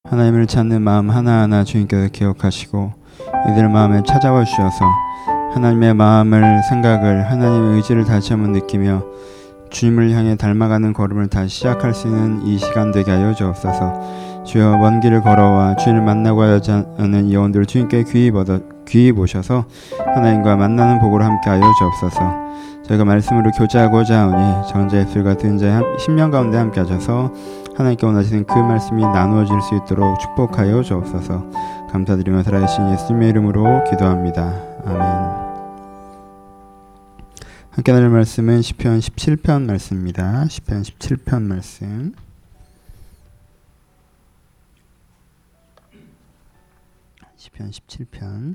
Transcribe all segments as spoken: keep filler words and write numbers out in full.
하나님을 찾는 마음 하나하나 주님께서 기억하시고 이들 마음에 찾아와 주셔서 하나님의 마음을 생각을 하나님의 의지를 다시 한번 느끼며 주님을 향해 닮아가는 걸음을 다시 시작할 수 있는 이 시간 되게 하여 주옵소서. 주여 먼 길을 걸어와 주님을 만나고 하지 않은 영혼들을 주님께 귀히 받아 귀히 모셔서 하나님과 만나는 복으로 함께 하여 주옵소서. 저희가 말씀으로 교제하고자 하오니 정자의 술과 들은 자의 심령 가운데 함께 하셔서 하나님께 원하시는 그 말씀이 나누어질 수 있도록 축복하여 주옵소서. 감사드리며 살아계신 예수님의 이름으로 기도합니다. 아멘. 함께 나눌 말씀은 시편 십칠 편 말씀입니다. 시편 십칠 편 말씀. 시편 십칠 편.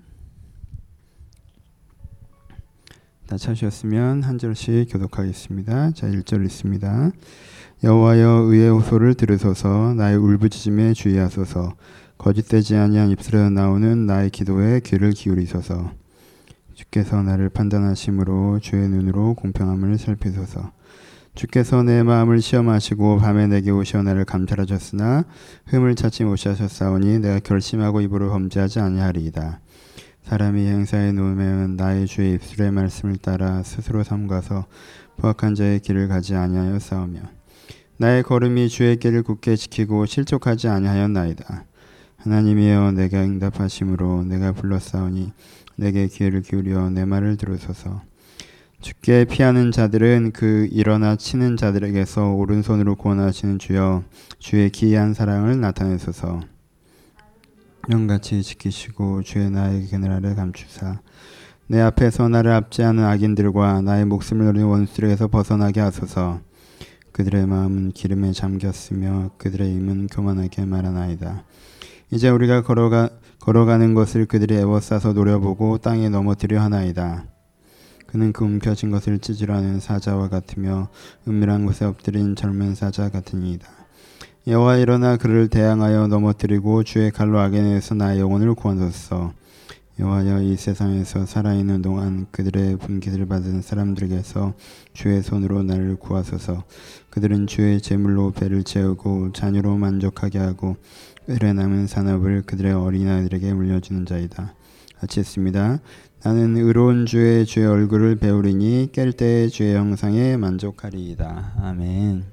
다 찾으셨으면 한 절씩 교독하겠습니다. 자, 일 절 읽습니다. 여호와여 의의 호소를 들으소서. 나의 울부짖음에 주의하소서. 거짓되지 아니한 입술에서 나오는 나의 기도에 귀를 기울이소서. 주께서 나를 판단하심으로 주의 눈으로 공평함을 살피소서. 주께서 내 마음을 시험하시고 밤에 내게 오셔 나를 감찰하셨으나 흠을 찾지 못하셨사오니 내가 결심하고 입으로 범죄하지 아니하리이다. 사람이 행사해 놓으면 나의 주의 입술의 말씀을 따라 스스로 삼가서 포악한 자의 길을 가지 아니하여 싸우며 나의 걸음이 주의 길을 굳게 지키고 실족하지 아니하였나이다. 하나님이여 내가 응답하심으로 내가 불렀사오니 내게 귀를 기울여 내 말을 들으소서. 주께 피하는 자들은 그 일어나 치는 자들에게서 오른손으로 구원하시는 주여 주의 기이한 사랑을 나타내소서. 영같이 지키시고 주의 나의 그늘아래 감추사 내 앞에서 나를 압제하는 악인들과 나의 목숨을 노리는 원수들에게서 벗어나게 하소서. 그들의 마음은 기름에 잠겼으며 그들의 입은 교만하게 말하나이다. 이제 우리가 걸어가, 걸어가는 것을 그들이 애워싸서 노려보고 땅에 넘어뜨려 하나이다. 그는 그 움켜진 것을 찢으려 하는 사자와 같으며 은밀한 곳에 엎드린 젊은 사자 같으니이다. 여호와 일어나 그를 대항하여 넘어뜨리고 주의 칼로 악에 내서 나의 영혼을 구하소서. 여호와여 이 세상에서 살아있는 동안 그들의 분깃을 받은 사람들에게서 주의 손으로 나를 구하소서. 그들은 주의 제물로 배를 채우고 자녀로 만족하게 하고 그들의 남은 산업을 그들의 어린아이들에게 물려주는 자이다. 같이 했습니다. 나는 의로운 주의 주의 얼굴을 배우리니 깰 때의 주의 형상에 만족하리이다. 아멘.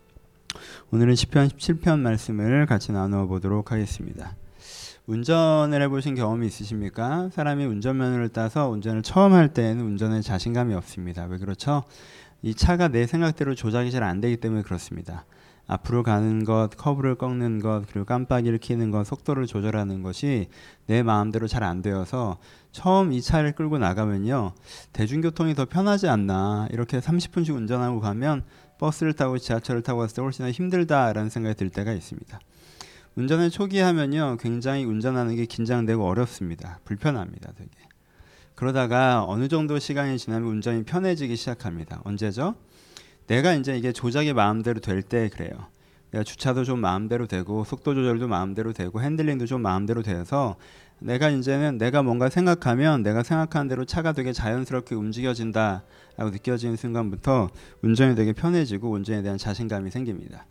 오늘은 시편 십칠 편 말씀을 같이 나누어 보도록 하겠습니다. 운전을 해보신 경험이 있으십니까? 사람이 운전면허를 따서 운전을 처음 할 때는 운전에 자신감이 없습니다. 왜 그렇죠? 이 차가 내 생각대로 조작이 잘 안 되기 때문에 그렇습니다. 앞으로 가는 것, 커브를 꺾는 것, 그리고 깜빡이를 켜는 것, 속도를 조절하는 것이 내 마음대로 잘 안 되어서 처음 이 차를 끌고 나가면요, 대중교통이 더 편하지 않나, 이렇게 삼십 분씩 운전하고 가면 버스를 타고 지하철을 타고 갔을 때 훨씬 더 힘들다라는 생각이 들 때가 있습니다. 운전을 초기에 하면요, 굉장히 운전하는 게 긴장되고 어렵습니다. 불편합니다, 되게. 그러다가 어느 정도 시간이 지나면 운전이 편해지기 시작합니다. 언제죠? 내가 이제 이게 조작이 마음대로 될 때 그래요. 내가 주차도 좀 마음대로 되고 속도 조절도 마음대로 되고 핸들링도 좀 마음대로 돼서 내가 이제는 내가 뭔가 생각하면 내가 생각하는 대로 차가 되게 자연스럽게 움직여진다라고 느껴지는 순간부터 운전이 되게 편해지고 운전에 대한 자신감이 생깁니다.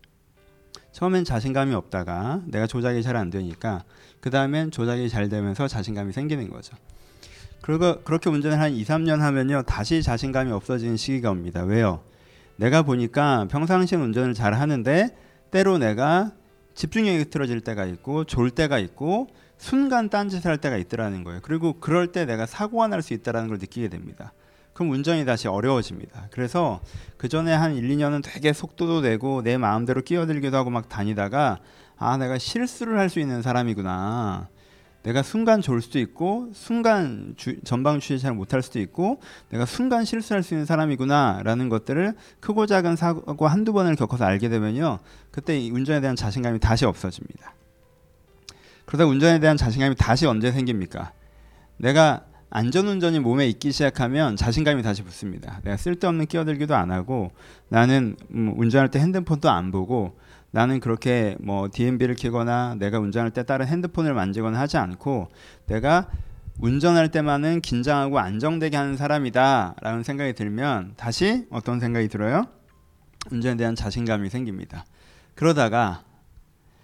처음엔 자신감이 없다가 내가 조작이 잘 안 되니까 그 다음엔 조작이 잘 되면서 자신감이 생기는 거죠. 그리고 그렇게 운전을 한 이, 삼 년 하면요, 다시 자신감이 없어지는 시기가 옵니다. 왜요? 내가 보니까 평상시엔 운전을 잘 하는데 때로 내가 집중력이 흐트러질 때가 있고 졸 때가 있고 순간 딴짓을 할 때가 있더라는 거예요. 그리고 그럴 때 내가 사고가 날 수 있다는 걸 느끼게 됩니다. 그럼 운전이 다시 어려워집니다. 그래서 그 전에 한 일, 이 년은 되게 속도도 내고 내 마음대로 끼어들기도 하고 막 다니다가 아, 내가 실수를 할 수 있는 사람이구나. 내가 순간 졸 수도 있고 순간 주, 전방 주의 잘 못할 수도 있고 내가 순간 실수할 수 있는 사람이구나 라는 것들을 크고 작은 사고 한두 번을 겪어서 알게 되면요, 그때 이 운전에 대한 자신감이 다시 없어집니다. 그러다 운전에 대한 자신감이 다시 언제 생깁니까? 내가 안전운전이 몸에 있기 시작하면 자신감이 다시 붙습니다. 내가 쓸데없는 끼어들기도 안 하고 나는 음, 운전할 때 핸드폰도 안 보고 나는 그렇게 뭐 디엠비를 켜거나 내가 운전할 때 다른 핸드폰을 만지거나 하지 않고 내가 운전할 때만은 긴장하고 안정되게 하는 사람이다 라는 생각이 들면 다시 어떤 생각이 들어요? 운전에 대한 자신감이 생깁니다. 그러다가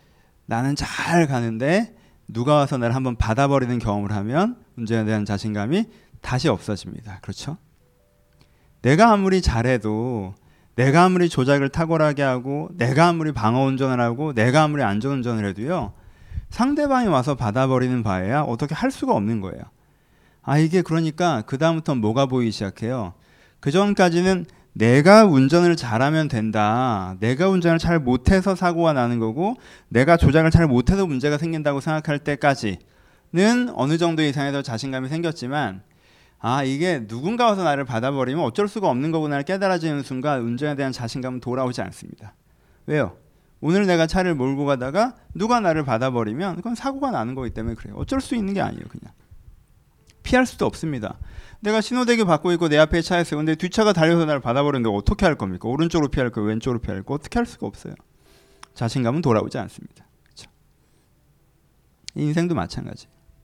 나는 잘 가는데 누가 와서 나를 한번 받아버리는 경험을 하면 운전에 대한 자신감이 다시 없어집니다. 그렇죠? 내가 아무리 잘해도, 내가 아무리 조작을 탁월하게 하고, 내가 아무리 방어 운전을 하고, 내가 아무리 안전 운전을 해도요, 상대방이 와서 받아버리는 바에야 어떻게 할 수가 없는 거예요. 아, 이게 그러니까 그 다음부터 뭐가 보이기 시작해요. 그 전까지는 내가 운전을 잘하면 된다, 내가 운전을 잘 못해서 사고가 나는 거고, 내가 조작을 잘 못해서 문제가 생긴다고 생각할 때까지는 어느 정도 이상의 자신감이 생겼지만, 아, 이게 누군가 와서 나를 받아버리면 어쩔 수가 없는 거구나를 깨달아지는 순간 운전에 대한 자신감은 돌아오지 않습니다. 왜요? 오늘 내가 차를 몰고 가다가 누가 나를 받아버리면 그건 사고가 나는 거기 때문에 그래요. 어쩔 수 있는 게 아니에요. 그냥 피할 수도 없습니다. 내가 신호대기 받고 있고 내 앞에 차에 세우는데 뒷차가 달려서 나를 받아버리는데 어떻게 할 겁니까? 오른쪽으로 피할 거예요? 왼쪽으로 피할 거예요? 어떻게 할 수가 없어요. 자신감은 돌아오지 않습니다. 그렇죠? 인생도 마찬가지.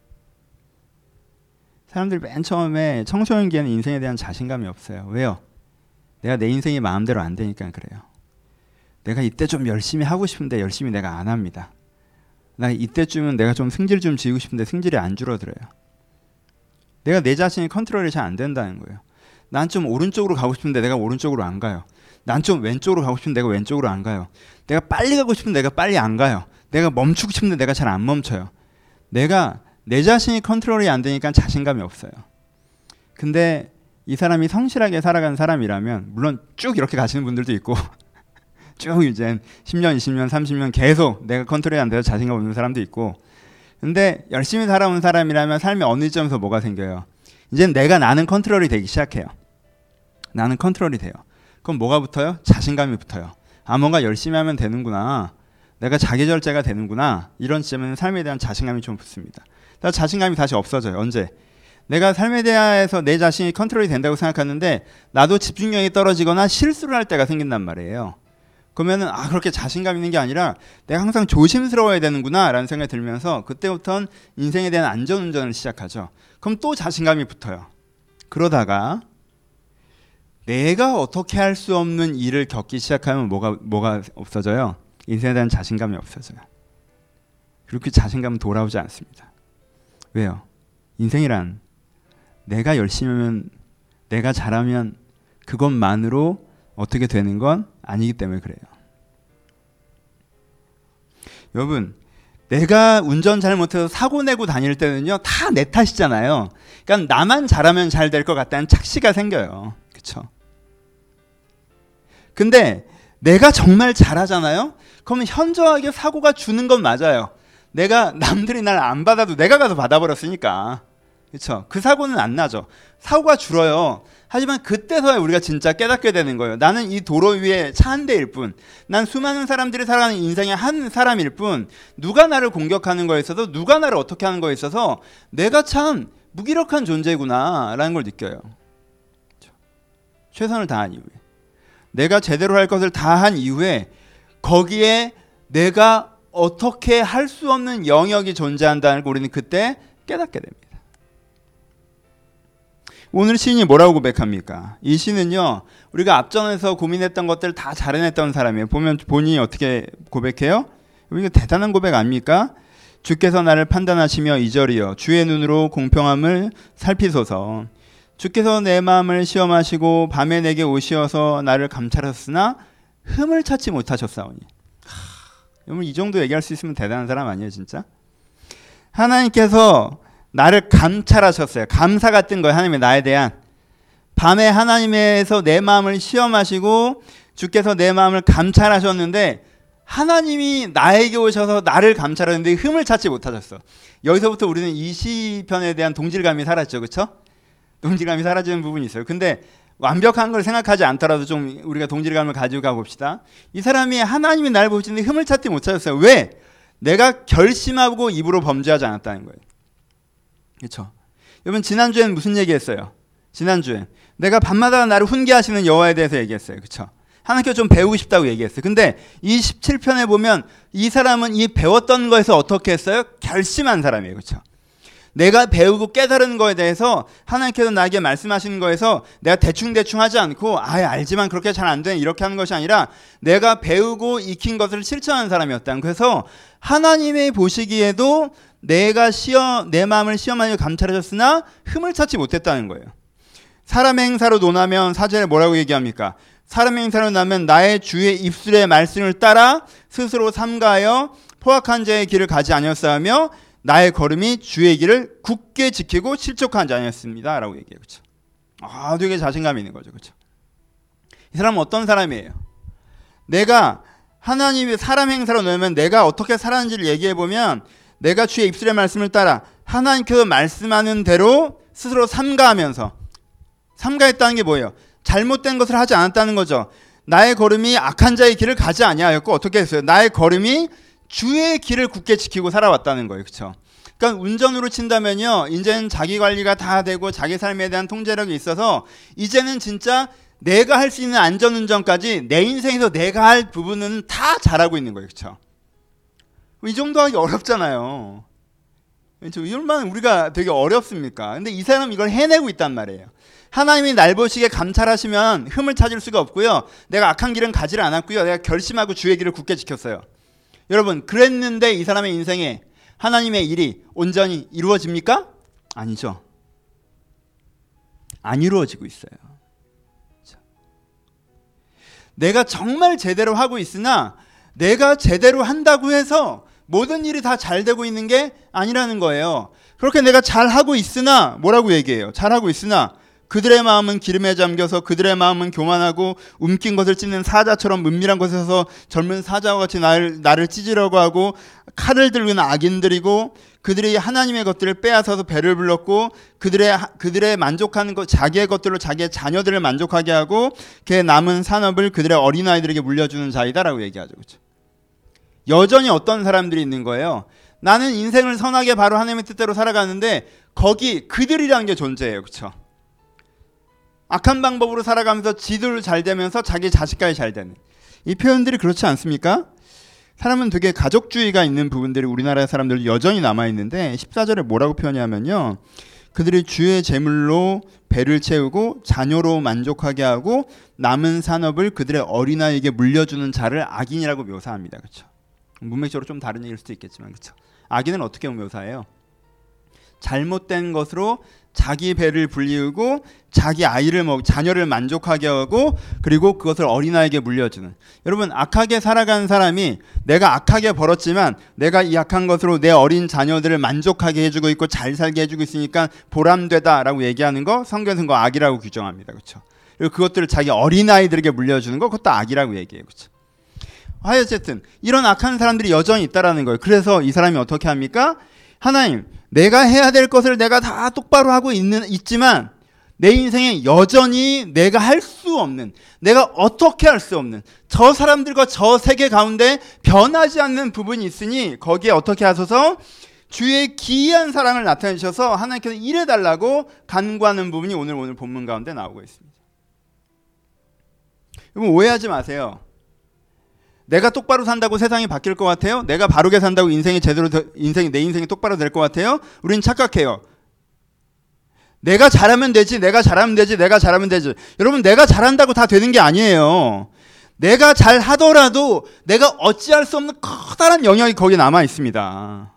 사람들이 맨 처음에 청소년기에는 인생에 대한 자신감이 없어요. 왜요? 내가 내 인생이 마음대로 안 되니까 그래요. 내가 이때 좀 열심히 하고 싶은데 열심히 내가 안 합니다. 나 이때쯤은 내가 좀 승질 좀 지우고 싶은데 승질이 안 줄어들어요. 내가 내 자신이 컨트롤이 잘 안 된다는 거예요. 난 좀 오른쪽으로 가고 싶은데 내가 오른쪽으로 안 가요. 난 좀 왼쪽으로 가고 싶은데 내가 왼쪽으로 안 가요. 내가 빨리 가고 싶은데 내가 빨리 안 가요. 내가 멈추고 싶은데 내가 잘 안 멈춰요. 내가 내 자신이 컨트롤이 안 되니까 자신감이 없어요. 근데 이 사람이 성실하게 살아가는 사람이라면, 물론 쭉 이렇게 가시는 분들도 있고 쭉 이제 십 년, 이십 년, 삼십 년 계속 내가 컨트롤이 안 돼서 자신감 없는 사람도 있고, 근데 열심히 살아온 사람이라면 삶의 어느 점에서 뭐가 생겨요? 이제 내가 나는 컨트롤이 되기 시작해요. 나는 컨트롤이 돼요. 그럼 뭐가 붙어요? 자신감이 붙어요. 아, 뭔가 열심히 하면 되는구나. 내가 자기절제가 되는구나. 이런 시점에는 삶에 대한 자신감이 좀 붙습니다. 자신감이 다시 없어져요. 언제? 내가 삶에 대해서 내 자신이 컨트롤이 된다고 생각하는데 나도 집중력이 떨어지거나 실수를 할 때가 생긴단 말이에요. 그러면은 아, 그렇게 자신감 있는 게 아니라 내가 항상 조심스러워야 되는구나 라는 생각이 들면서 그때부터는 인생에 대한 안전운전을 시작하죠. 그럼 또 자신감이 붙어요. 그러다가 내가 어떻게 할 수 없는 일을 겪기 시작하면 뭐가 뭐가 없어져요? 인생에 대한 자신감이 없어져요. 그리고 그 자신감은 돌아오지 않습니다. 왜요? 인생이란 내가 열심히 하면, 내가 잘하면 그것만으로 어떻게 되는 건 아니기 때문에 그래요. 여러분, 내가 운전 잘못해서 사고 내고 다닐 때는요, 다 내 탓이잖아요. 그러니까 나만 잘하면 잘 될 것 같다는 착시가 생겨요. 그렇죠? 근데 내가 정말 잘하잖아요? 그러면 현저하게 사고가 주는 건 맞아요. 내가 남들이 날 안 받아도 내가 가서 받아버렸으니까. 그렇죠? 그 사고는 안 나죠. 사고가 줄어요. 하지만 그때서야 우리가 진짜 깨닫게 되는 거예요. 나는 이 도로 위에 차 한 대일 뿐, 난 수많은 사람들이 살아가는 인생의 한 사람일 뿐, 누가 나를 공격하는 거에 있어서, 누가 나를 어떻게 하는 거에 있어서 내가 참 무기력한 존재구나 라는 걸 느껴요. 그렇죠? 최선을 다한 이후에, 내가 제대로 할 것을 다 한 이후에 거기에 내가 어떻게 할 수 없는 영역이 존재한다는 걸 우리는 그때 깨닫게 됩니다. 오늘 시인이 뭐라고 고백합니까? 이 시는요, 우리가 앞전에서 고민했던 것들 다 잘 해냈던 사람이에요. 보면 본인이 어떻게 고백해요? 이거 대단한 고백 아닙니까? 주께서 나를 판단하시며 이 절이요, 주의 눈으로 공평함을 살피소서. 주께서 내 마음을 시험하시고 밤에 내게 오시어서 나를 감찰하셨으나 흠을 찾지 못하셨사오니. 여러분, 이 정도 얘기할 수 있으면 대단한 사람 아니에요, 진짜? 하나님께서 나를 감찰하셨어요. 감사 같은 거예요. 하나님의 나에 대한. 밤에 하나님에서 내 마음을 시험하시고 주께서 내 마음을 감찰하셨는데, 하나님이 나에게 오셔서 나를 감찰하는데 흠을 찾지 못하셨어. 여기서부터 우리는 이 시편에 대한 동질감이 사라지죠. 그렇죠? 동질감이 사라지는 부분이 있어요. 근데 완벽한 걸 생각하지 않더라도 좀 우리가 동질감을 가지고 가봅시다. 이 사람이 하나님이 나를 보시는데 흠을 찾지 못하셨어요. 왜? 내가 결심하고 입으로 범죄하지 않았다는 거예요. 그렇죠? 여러분, 지난주엔 무슨 얘기했어요? 지난주엔 내가 밤마다 나를 훈계하시는 여호와에 대해서 얘기했어요. 그렇죠? 하나님께 좀 배우고 싶다고 얘기했어요. 근데 이 십칠 편에 보면 이 사람은 이 배웠던 거에서 어떻게 했어요? 결심한 사람이에요. 그렇죠? 내가 배우고 깨달은 거에 대해서 하나님께서 나에게 말씀하시는 거에서 내가 대충대충 하지 않고 아, 알지만 그렇게 잘 안 돼 이렇게 하는 것이 아니라 내가 배우고 익힌 것을 실천하는 사람이었다. 그래서 하나님의 보시기에도 내가 시험, 내 마음을 시험하여 감찰하셨으나 흠을 찾지 못했다는 거예요. 사람의 행사로 논하면 사 절에 뭐라고 얘기합니까? 사람의 행사로 논하면 나의 주의 입술의 말씀을 따라 스스로 삼가하여 포악한 자의 길을 가지 아니었사하며 나의 걸음이 주의 길을 굳게 지키고 실족한 자였습니다. 라고 얘기해요. 그렇죠? 아, 되게 자신감이 있는 거죠. 그렇죠? 이 사람은 어떤 사람이에요? 내가 하나님의 사람 행사로 놓으면 내가 어떻게 살았는지를 얘기해 보면 내가 주의 입술의 말씀을 따라 하나님께서 말씀하는 대로 스스로 삼가하면서, 삼가했다는 게 뭐예요? 잘못된 것을 하지 않았다는 거죠. 나의 걸음이 악한 자의 길을 가지 아니하였고 어떻게 했어요? 나의 걸음이 주의 길을 굳게 지키고 살아왔다는 거예요. 그렇죠? 그러니까 운전으로 친다면요, 이제는 자기 관리가 다 되고 자기 삶에 대한 통제력이 있어서 이제는 진짜 내가 할 수 있는 안전운전까지 내 인생에서 내가 할 부분은 다 잘하고 있는 거예요. 그렇죠? 이 정도 하기 어렵잖아요. 얼마나 우리가 되게 어렵습니까? 근데 이 사람은 이걸 해내고 있단 말이에요. 하나님이 날 보시기에 감찰하시면 흠을 찾을 수가 없고요. 내가 악한 길은 가지를 않았고요. 내가 결심하고 주의 길을 굳게 지켰어요. 여러분, 그랬는데 이 사람의 인생에 하나님의 일이 온전히 이루어집니까? 아니죠. 안 이루어지고 있어요. 내가 정말 제대로 하고 있으나 내가 제대로 한다고 해서 모든 일이 다 잘 되고 있는 게 아니라는 거예요. 그렇게 내가 잘하고 있으나 뭐라고 얘기해요? 잘하고 있으나 그들의 마음은 기름에 잠겨서 그들의 마음은 교만하고 움킨 것을 찢는 사자처럼 은밀한 곳에서 젊은 사자와 같이 나를, 나를 찢으려고 하고 칼을 들고 있는 악인들이고 그들이 하나님의 것들을 빼앗아서 배를 불렀고 그들의, 그들의 만족하는 것, 자기의 것들로 자기의 자녀들을 만족하게 하고 그 남은 산업을 그들의 어린아이들에게 물려주는 자이다라고 얘기하죠. 그렇죠? 여전히 어떤 사람들이 있는 거예요. 나는 인생을 선하게 바로 하나님의 뜻대로 살아가는데 거기 그들이라는 게 존재해요. 그렇죠? 악한 방법으로 살아가면서 지들 잘 되면서 자기 자식까지 잘 되는 이 표현들이 그렇지 않습니까? 사람은 되게 가족주의가 있는 부분들이 우리나라 사람들 여전히 남아있는데 십사 절에 뭐라고 표현하냐면요, 그들이 주의 재물로 배를 채우고 자녀로 만족하게 하고 남은 산업을 그들의 어린아이에게 물려주는 자를 악인이라고 묘사합니다. 그렇죠? 문맥적으로 좀 다른 얘기일 수도 있겠지만, 그렇죠? 악인은 어떻게 묘사해요? 잘못된 것으로 자기 배를 불리우고 자기 아이를 먹, 자녀를 만족하게 하고 그리고 그것을 어린아이에게 물려주는. 여러분, 악하게 살아가는 사람이 내가 악하게 벌었지만 내가 이 악한 것으로 내 어린 자녀들을 만족하게 해주고 있고 잘 살게 해주고 있으니까 보람되다라고 얘기하는 거 성경에서는 그거 악이라고 규정합니다. 그렇죠? 그리고 그것들을 자기 어린아이들에게 물려주는 거 그것도 악이라고 얘기해요. 그렇죠? 하여튼 이런 악한 사람들이 여전히 있다라는 거예요. 그래서 이 사람이 어떻게 합니까? 하나님, 내가 해야 될 것을 내가 다 똑바로 하고 있는, 있지만 내 인생에 여전히 내가 할 수 없는, 내가 어떻게 할 수 없는 저 사람들과 저 세계 가운데 변하지 않는 부분이 있으니 거기에 어떻게 하소서 주의 기이한 사랑을 나타내셔서 하나님께서 일해달라고 간구하는 부분이 오늘 오늘 본문 가운데 나오고 있습니다. 여러분, 오해하지 마세요. 내가 똑바로 산다고 세상이 바뀔 것 같아요? 내가 바르게 산다고 인생이 제대로 인생이 내 인생이 똑바로 될 것 같아요? 우린 착각해요. 내가 잘하면 되지, 내가 잘하면 되지, 내가 잘하면 되지. 여러분, 내가 잘한다고 다 되는 게 아니에요. 내가 잘하더라도 내가 어찌할 수 없는 커다란 영역이 거기에 남아 있습니다.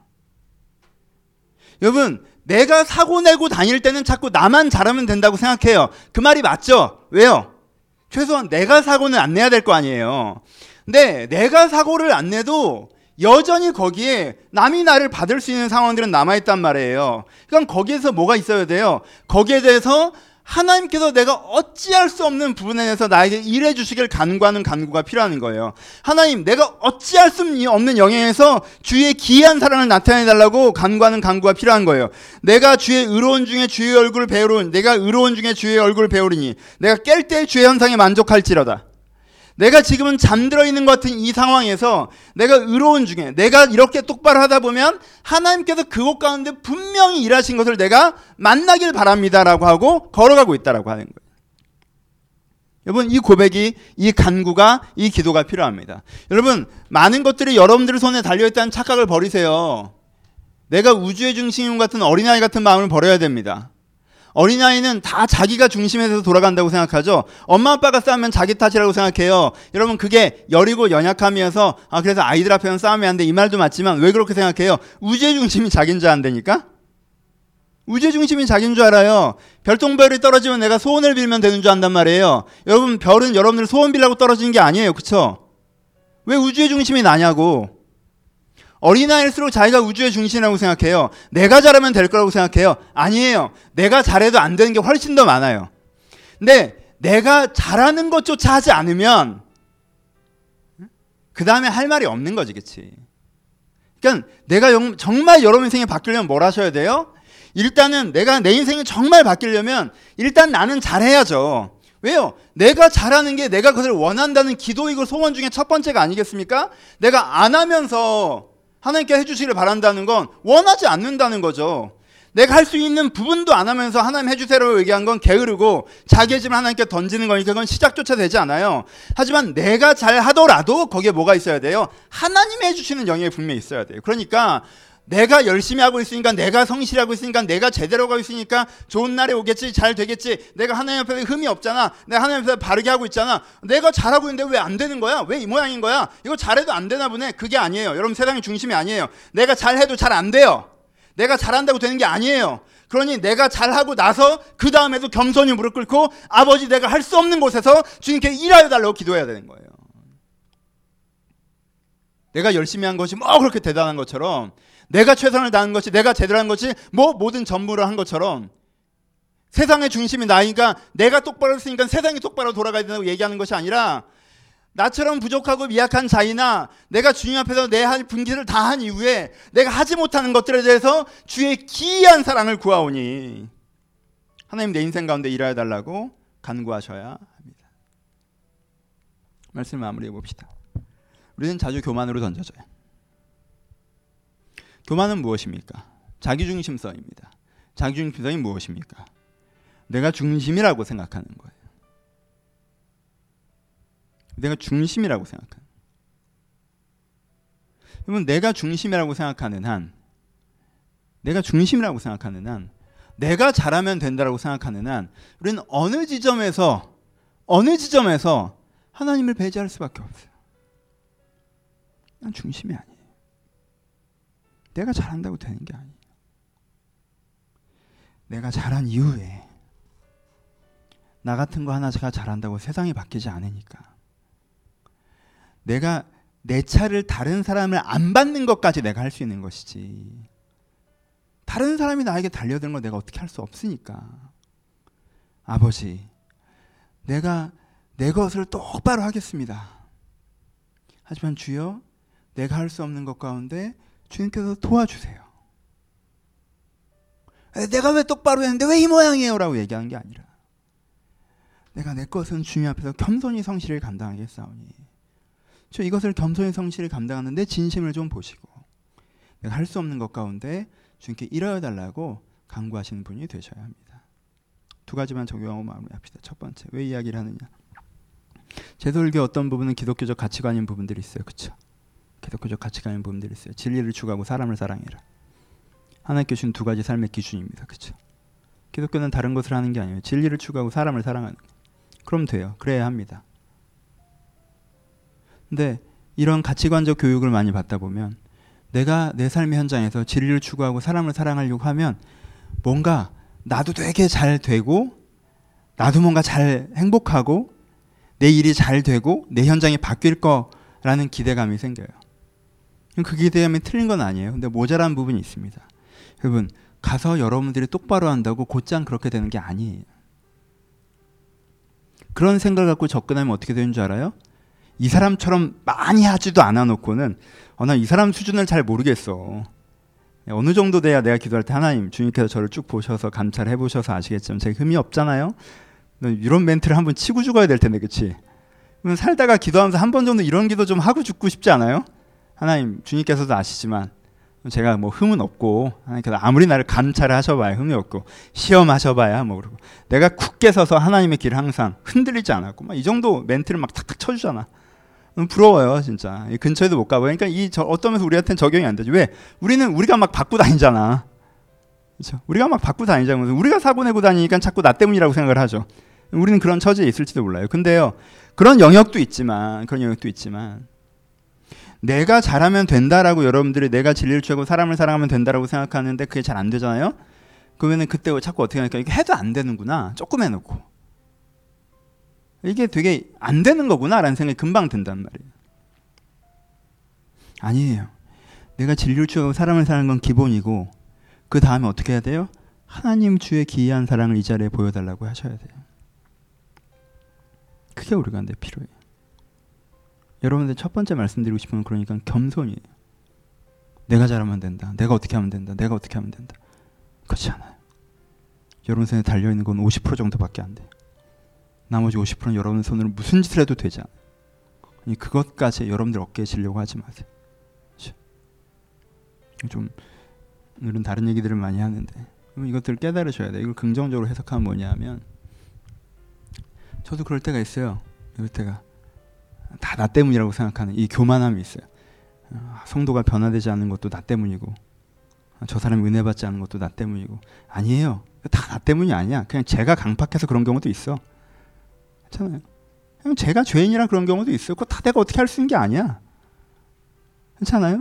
여러분, 내가 사고 내고 다닐 때는 자꾸 나만 잘하면 된다고 생각해요. 그 말이 맞죠? 왜요? 최소한 내가 사고는 안 내야 될 거 아니에요. 근데 내가 사고를 안 내도 여전히 거기에 남이 나를 받을 수 있는 상황들은 남아있단 말이에요. 그럼 거기에서 뭐가 있어야 돼요? 거기에 대해서 하나님께서 내가 어찌할 수 없는 부분에 대해서 나에게 일해 주시길 간구하는 간구가 필요한 거예요. 하나님, 내가 어찌할 수 없는 영역에서 주의 기이한 사랑을 나타내달라고 간구하는 간구가 필요한 거예요. 내가 주의 의로운 중에 주의 얼굴을 배우르니, 내가 의로운 중에 주의 얼굴을 배우르니 내가 깰 때 주의 형상에 만족할지로다. 내가 지금은 잠들어 있는 것 같은 이 상황에서 내가 의로운 중에 내가 이렇게 똑바로 하다 보면 하나님께서 그곳 가운데 분명히 일하신 것을 내가 만나길 바랍니다라고 하고 걸어가고 있다라고 하는 거예요. 여러분, 이 고백이, 이 간구가, 이 기도가 필요합니다. 여러분, 많은 것들이 여러분들 손에 달려있다는 착각을 버리세요. 내가 우주의 중심인 같은 어린아이 같은 마음을 버려야 됩니다. 어린아이는 다 자기가 중심에서 돌아간다고 생각하죠. 엄마 아빠가 싸우면 자기 탓이라고 생각해요. 여러분 그게 여리고 연약함이어서 아 그래서 아이들 앞에는 싸우면 안 돼 이 말도 맞지만 왜 그렇게 생각해요? 우주의 중심이 자기인 줄 안다니까? 우주의 중심이 자기인 줄 알아요. 별똥별이 떨어지면 내가 소원을 빌면 되는 줄 안단 말이에요. 여러분 별은 여러분들 소원 빌라고 떨어지는 게 아니에요. 그쵸? 왜 우주의 중심이 나냐고. 어린아이일수록 자기가 우주의 중심이라고 생각해요. 내가 잘하면 될 거라고 생각해요. 아니에요. 내가 잘해도 안 되는 게 훨씬 더 많아요. 근데 내가 잘하는 것조차 하지 않으면 그 다음에 할 말이 없는 거지. 그치? 그러니까 내가 영, 정말 여러분 인생이 바뀌려면 뭘 하셔야 돼요? 일단은 내가 내 인생이 정말 바뀌려면 일단 나는 잘해야죠. 왜요? 내가 잘하는 게 내가 그것을 원한다는 기도이고 소원 중에 첫 번째가 아니겠습니까? 내가 안 하면서 하나님께 해주시기를 바란다는 건 원하지 않는다는 거죠. 내가 할 수 있는 부분도 안 하면서 하나님 해주세요라고 얘기한 건 게으르고 자기의 짐을 하나님께 던지는 거니까 그건 시작조차 되지 않아요. 하지만 내가 잘 하더라도 거기에 뭐가 있어야 돼요? 하나님이 해주시는 영역이 분명히 있어야 돼요. 그러니까 내가 열심히 하고 있으니까, 내가 성실히 하고 있으니까, 내가 제대로 하고 있으니까 좋은 날이 오겠지, 잘 되겠지. 내가 하나님 앞에 흠이 없잖아. 내가 하나님 앞에 바르게 하고 있잖아. 내가 잘하고 있는데 왜 안 되는 거야? 왜 이 모양인 거야? 이거 잘해도 안 되나 보네. 그게 아니에요. 여러분 세상의 중심이 아니에요. 내가 잘해도 잘 안 돼요. 내가 잘한다고 되는 게 아니에요. 그러니 내가 잘하고 나서 그 다음에도 겸손히 무릎 꿇고 아버지 내가 할 수 없는 곳에서 주님께 일하여 달라고 기도해야 되는 거예요. 내가 열심히 한 것이 뭐 그렇게 대단한 것처럼, 내가 최선을 다한 것이, 내가 제대로 한 것이 뭐 모든 전부를 한 것처럼 세상의 중심이 나이니까 내가 똑바로 했으니까 세상이 똑바로 돌아가야 된다고 얘기하는 것이 아니라 나처럼 부족하고 미약한 자이나 내가 주님 앞에서 내 할 분기를 다 한 이후에 내가 하지 못하는 것들에 대해서 주의 기이한 사랑을 구하오니 하나님 내 인생 가운데 일하여 달라고 간구하셔야 합니다. 말씀 마무리해 봅시다. 우리는 자주 교만으로 던져져요. 교만은 무엇입니까? 자기중심성입니다. 자기중심성이 무엇입니까? 내가 중심이라고 생각하는 거예요. 내가 중심이라고 생각하는 거예요. 그러면 내가 중심이라고 생각하는 한, 내가 중심이라고 생각하는 한, 내가 잘하면 된다고 생각하는 한, 우리는 어느 지점에서 어느 지점에서 하나님을 배제할 수밖에 없어요. 난 중심이 아니에요. 내가 잘한다고 되는 게 아니에요. 내가 잘한 이후에 나 같은 거 하나가 잘한다고 세상이 바뀌지 않으니까 내가 내 차를 다른 사람을 안 받는 것까지 내가 할 수 있는 것이지, 다른 사람이 나에게 달려드는 걸 내가 어떻게 할 수 없으니까 아버지 내가 내 것을 똑바로 하겠습니다. 하지만 주여 내가 할 수 없는 것 가운데 주님께서 도와주세요. 내가 왜 똑바로 했는데 왜 이 모양이에요? 라고 얘기하는 게 아니라 내가 내 것은 주님 앞에서 겸손히 성실을 감당하겠사오니 저 이것을 겸손히 성실을 감당하는데 진심을 좀 보시고 내가 할 수 없는 것 가운데 주님께 일하여 달라고 간구하시는 분이 되셔야 합니다. 두 가지만 적용하고 마무리합시다. 첫 번째, 왜 이야기를 하느냐? 제도설교 어떤 부분은 기독교적 가치관인 부분들이 있어요. 그렇죠? 기독교적 가치관인 부분들이 있어요. 진리를 추구하고 사람을 사랑해라. 하나님께 주신 두 가지 삶의 기준입니다. 그렇죠? 기독교는 다른 것을 하는 게 아니에요. 진리를 추구하고 사람을 사랑하는 거예요. 그럼 돼요. 그래야 합니다. 근데 이런 가치관적 교육을 많이 받다 보면 내가 내 삶의 현장에서 진리를 추구하고 사람을 사랑하려고 하면 뭔가 나도 되게 잘 되고 나도 뭔가 잘 행복하고 내 일이 잘 되고 내 현장이 바뀔 거라는 기대감이 생겨요. 그 기대감이 틀린 건 아니에요. 근데 모자란 부분이 있습니다. 여러분 가서 여러분들이 똑바로 한다고 곧장 그렇게 되는 게 아니에요. 그런 생각을 갖고 접근하면 어떻게 되는 줄 알아요? 이 사람처럼 많이 하지도 않아 놓고는 어, 난 이 사람 수준을 잘 모르겠어. 어느 정도 돼야 내가 기도할 때 하나님 주님께서 저를 쭉 보셔서 감찰해 보셔서 아시겠지만 제가 흠이 없잖아요. 이런 멘트를 한번 치고 죽어야 될 텐데, 그렇지? 살다가 기도하면서 한 번 정도 이런 기도 좀 하고 죽고 싶지 않아요? 하나님 주님께서도 아시지만 제가 뭐 흠은 없고 하나님께서 아무리 나를 감찰을 하셔봐야 흠이 없고 시험하셔봐야 뭐 그러고 내가 굳게 서서 하나님의 길을 항상 흔들리지 않았고 막 이 정도 멘트를 막 탁탁 쳐주잖아. 부러워요 진짜. 근처에도 못 가봐요. 그러니까 이 저, 어떤 면에서 우리한테는 적용이 안 되지. 왜? 우리는 우리가 막 받고 다니잖아. 그렇죠? 우리가 막 받고 다니자면서 우리가 사고 내고 다니니까 자꾸 나 때문이라고 생각을 하죠. 우리는 그런 처지에 있을지도 몰라요. 근데요, 그런 영역도 있지만 그런 영역도 있지만 내가 잘하면 된다라고 여러분들이 내가 진리를 취하고 사람을 사랑하면 된다라고 생각하는데 그게 잘 안 되잖아요. 그러면은 그때 자꾸 어떻게 하니까 이게 해도 안 되는구나. 조금 해놓고 이게 되게 안 되는 거구나라는 생각이 금방 든단 말이에요. 아니에요. 내가 진리를 취하고 사람을 사랑하는 건 기본이고 그 다음에 어떻게 해야 돼요? 하나님 주의 기이한 사랑을 이 자리에 보여달라고 하셔야 돼요. 그게 우리가 근데 필요해요. 여러분들 첫 번째 말씀드리고 싶은 건 그러니까 겸손이에요. 내가 잘하면 된다. 내가 어떻게 하면 된다. 내가 어떻게 하면 된다. 그렇지 않아요. 여러분 손에 달려있는 건 오십 퍼센트 정도밖에 안 돼요. 나머지 오십 퍼센트는 여러분 손으로 무슨 짓을 해도 되지 않아요. 그것까지 여러분들 어깨에 지려고 하지 마세요. 좀 오늘은 다른 얘기들을 많이 하는데 이것들을 깨달으셔야 돼요. 이걸 긍정적으로 해석하면 뭐냐면 저도 그럴 때가 있어요. 이럴 때가 다 나 때문이라고 생각하는 이 교만함이 있어요. 성도가 변화되지 않는 것도 나 때문이고 저 사람이 은혜 받지 않는 것도 나 때문이고 아니에요. 다 나 때문이 아니야. 그냥 제가 강팍해서 그런 경우도 있어. 괜찮아요. 그냥 제가 죄인이라 그런 경우도 있어요. 그거 다 내가 어떻게 할 수 있는 게 아니야. 괜찮아요?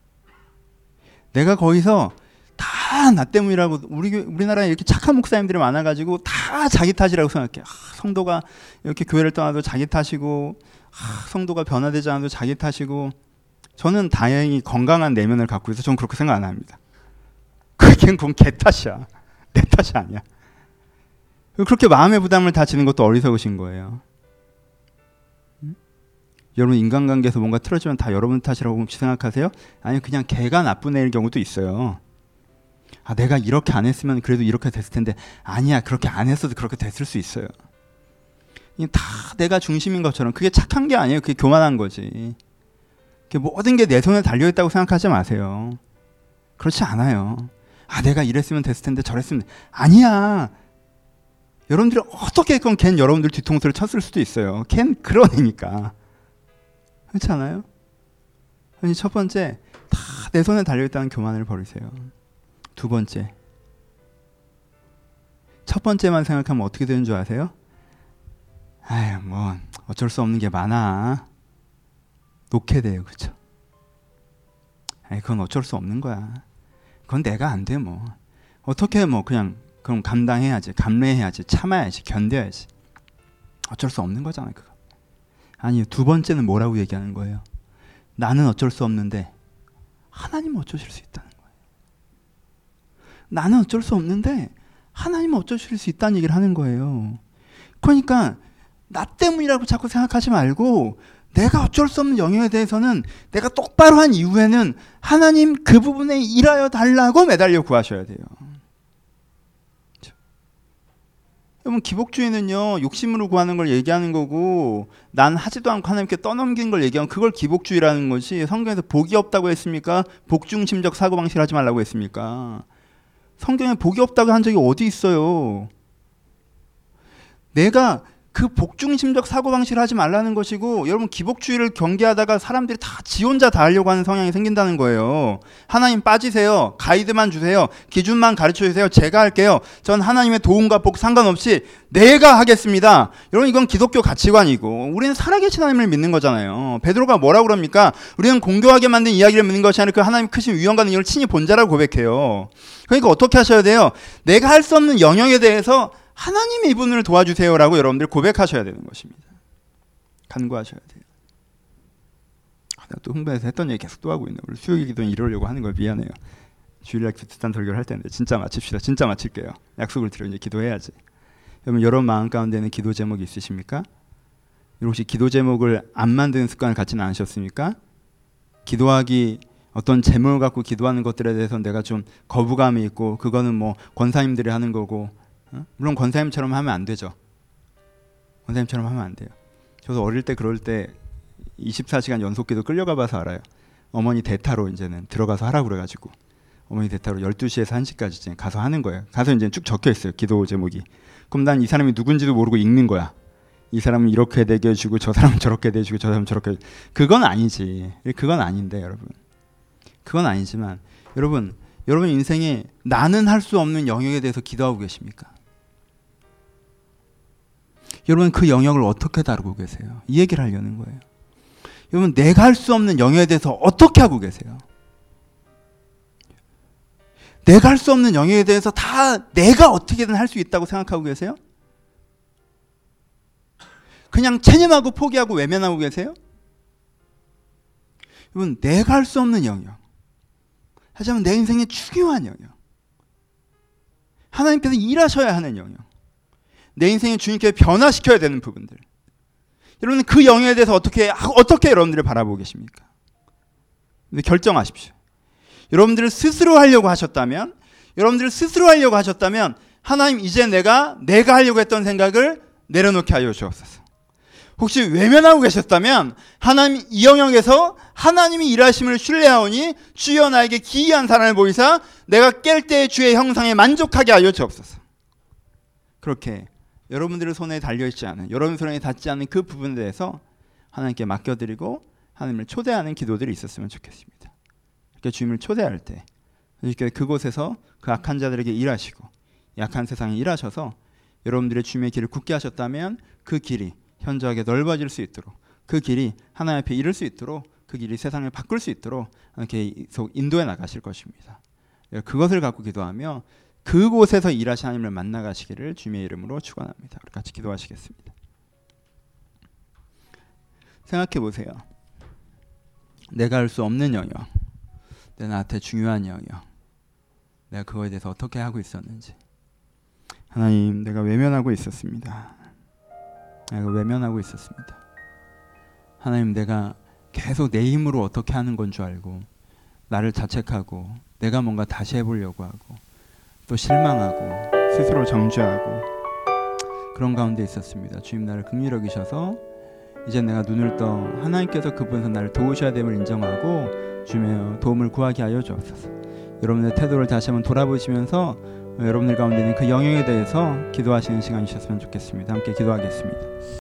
내가 거기서 다 나 때문이라고 우리 우리나라에 이렇게 착한 목사님들이 많아가지고 다 자기 탓이라고 생각해. 아, 성도가 이렇게 교회를 떠나도 자기 탓이고 아, 성도가 변화되지 않아도 자기 탓이고 저는 다행히 건강한 내면을 갖고 있어서 저는 그렇게 생각 안 합니다. 그게 그건 개 탓이야. 내 탓이 아니야. 그렇게 마음의 부담을 다 지는 것도 어리석으신 거예요. 응? 여러분 인간관계에서 뭔가 틀어지면 다 여러분 탓이라고 혹시 생각하세요? 아니 그냥 걔가 나쁜 애일 경우도 있어요. 아 내가 이렇게 안 했으면 그래도 이렇게 됐을 텐데 아니야 그렇게 안 했어도 그렇게 됐을 수 있어요. 다 내가 중심인 것처럼 그게 착한 게 아니에요. 그게 교만한 거지. 모든 게 내 손에 달려있다고 생각하지 마세요. 그렇지 않아요. 아 내가 이랬으면 됐을 텐데 저랬으면 아니야. 여러분들이 어떻게 했건 걘 여러분들 뒤통수를 쳤을 수도 있어요. 걘 그런 애니까. 그렇지 않아요? 아니 첫 번째 다 내 손에 달려있다는 교만을 버리세요. 두 번째 첫 번째만 생각하면 어떻게 되는 줄 아세요? 아유 뭐 어쩔 수 없는 게 많아. 놓게 돼요. 그렇죠? 아이 그건 어쩔 수 없는 거야. 그건 내가 안 돼 뭐. 어떻게 뭐 그냥 그럼 감당해야지. 감내해야지. 참아야지. 견뎌야지. 어쩔 수 없는 거잖아요. 그거. 아니 두 번째는 뭐라고 얘기하는 거예요? 나는 어쩔 수 없는데 하나님은 어쩌실 수 있다는 거예요. 나는 어쩔 수 없는데 하나님은 어쩌실 수 있다는 얘기를 하는 거예요. 그러니까 나 때문이라고 자꾸 생각하지 말고 내가 어쩔 수 없는 영역에 대해서는 내가 똑바로 한 이후에는 하나님 그 부분에 일하여 달라고 매달려 구하셔야 돼요. 그렇죠? 여러분 기복주의는요 욕심으로 구하는 걸 얘기하는 거고 난 하지도 않고 하나님께 떠넘기는 걸 얘기하면 그걸 기복주의라는 것이 성경에서 복이 없다고 했습니까? 복중심적 사고방식을 하지 말라고 했습니까? 성경에 복이 없다고 한 적이 어디 있어요? 내가 그 복중심적 사고방식을 하지 말라는 것이고 여러분 기복주의를 경계하다가 사람들이 다 지 혼자 다 하려고 하는 성향이 생긴다는 거예요. 하나님 빠지세요. 가이드만 주세요. 기준만 가르쳐주세요. 제가 할게요. 전 하나님의 도움과 복 상관없이 내가 하겠습니다. 여러분 이건 기독교 가치관이고 우리는 살아계신 하나님을 믿는 거잖아요. 베드로가 뭐라고 그럽니까? 우리는 공교하게 만든 이야기를 믿는 것이 아니라 그 하나님 크신 위엄과 능력을 친히 본 자라고 고백해요. 그러니까 어떻게 하셔야 돼요? 내가 할 수 없는 영역에 대해서 하나님이 이분을 도와주세요라고 여러분들 고백하셔야 되는 것입니다. 간구하셔야 돼요. 아, 내가 또 흥분해서 했던 얘기 계속 또 하고 있네. 우리 수요일 기도는 이러려고 하는 걸 미안해요. 주일날 비슷한 설교를 할 텐데 진짜 마칩시다. 진짜 마칠게요. 약속을 드려 이제 기도해야지. 여러분 여러분 마음 가운데는 기도 제목이 있으십니까? 혹시 기도 제목을 안 만드는 습관을 갖지는 않으셨습니까? 기도하기 어떤 제목을 갖고 기도하는 것들에 대해서 내가 좀 거부감이 있고 그거는 뭐 권사님들이 하는 거고 물론 권사님처럼 하면 안 되죠. 권사님처럼 하면 안 돼요. 저도 어릴 때 그럴 때 이십사 시간 연속기도 끌려가 봐서 알아요. 어머니 대타로 이제는 들어가서 하라고 그래가지고 어머니 대타로 열두 시에서 한 시까지 이제 가서 하는 거예요. 가서 이제 쭉 적혀 있어요. 기도 제목이. 그럼 난 이 사람이 누군지도 모르고 읽는 거야. 이 사람은 이렇게 되게 해주고 저 사람은 저렇게 되게 해주고 저 사람은 저렇게 해주고. 그건 아니지. 그건 아닌데 여러분. 그건 아니지만 여러분 여러분 인생에 나는 할 수 없는 영역에 대해서 기도하고 계십니까? 여러분 그 영역을 어떻게 다루고 계세요? 이 얘기를 하려는 거예요. 여러분 내가 할 수 없는 영역에 대해서 어떻게 하고 계세요? 내가 할 수 없는 영역에 대해서 다 내가 어떻게든 할 수 있다고 생각하고 계세요? 그냥 체념하고 포기하고 외면하고 계세요? 여러분 내가 할 수 없는 영역, 하지만 내 인생의 중요한 영역, 하나님께서 일하셔야 하는 영역, 내 인생을 주님께 변화시켜야 되는 부분들, 여러분 그 영역에 대해서 어떻게 어떻게 여러분들을 바라보고 계십니까? 근데 결정하십시오. 여러분들을 스스로 하려고 하셨다면, 여러분들을 스스로 하려고 하셨다면 하나님 이제 내가 내가 하려고 했던 생각을 내려놓게 하여 주옵소서. 혹시 외면하고 계셨다면 하나님 이 영역에서 하나님이 일하심을 신뢰하오니 주여 나에게 기이한 사랑을 보이사 내가 깰 때의 주의 형상에 만족하게 하여 주옵소서. 그렇게 여러분들의 손에 달려있지 않은, 여러분 손에 닿지 않는 그 부분에 대해서 하나님께 맡겨드리고 하나님을 초대하는 기도들이 있었으면 좋겠습니다. 이렇게 주님을 초대할 때 이렇게 그곳에서 그 악한 자들에게 일하시고 약한 세상에 일하셔서 여러분들의 주님의 길을 굳게 하셨다면 그 길이 현저하게 넓어질 수 있도록, 그 길이 하나님 앞에 이를 수 있도록, 그 길이 세상을 바꿀 수 있도록 이렇게 계속 인도해 나가실 것입니다. 그것을 갖고 기도하며 그곳에서 일하신 하나님을 만나가시기를 주님의 이름으로 축원합니다. 우리 같이 기도하시겠습니다. 생각해 보세요. 내가 할 수 없는 영역, 내 나한테 중요한 영역, 내가 그거에 대해서 어떻게 하고 있었는지. 하나님, 내가 외면하고 있었습니다. 내가 외면하고 있었습니다. 하나님, 내가 계속 내 힘으로 어떻게 하는 건 줄 알고 나를 자책하고 내가 뭔가 다시 해보려고 하고 또 실망하고 스스로 정죄하고 그런 가운데 있었습니다. 주님, 나를 긍휼히 여기셔서 이제 내가 눈을 떠 하나님께서 그분에서 나를 도우셔야 됨을 인정하고 주님의 도움을 구하게 하여 주옵소서. 여러분의 태도를 다시 한번 돌아보시면서 여러분들 가운데 있는 그 영역에 대해서 기도하시는 시간이 있었으면 좋겠습니다. 함께 기도하겠습니다.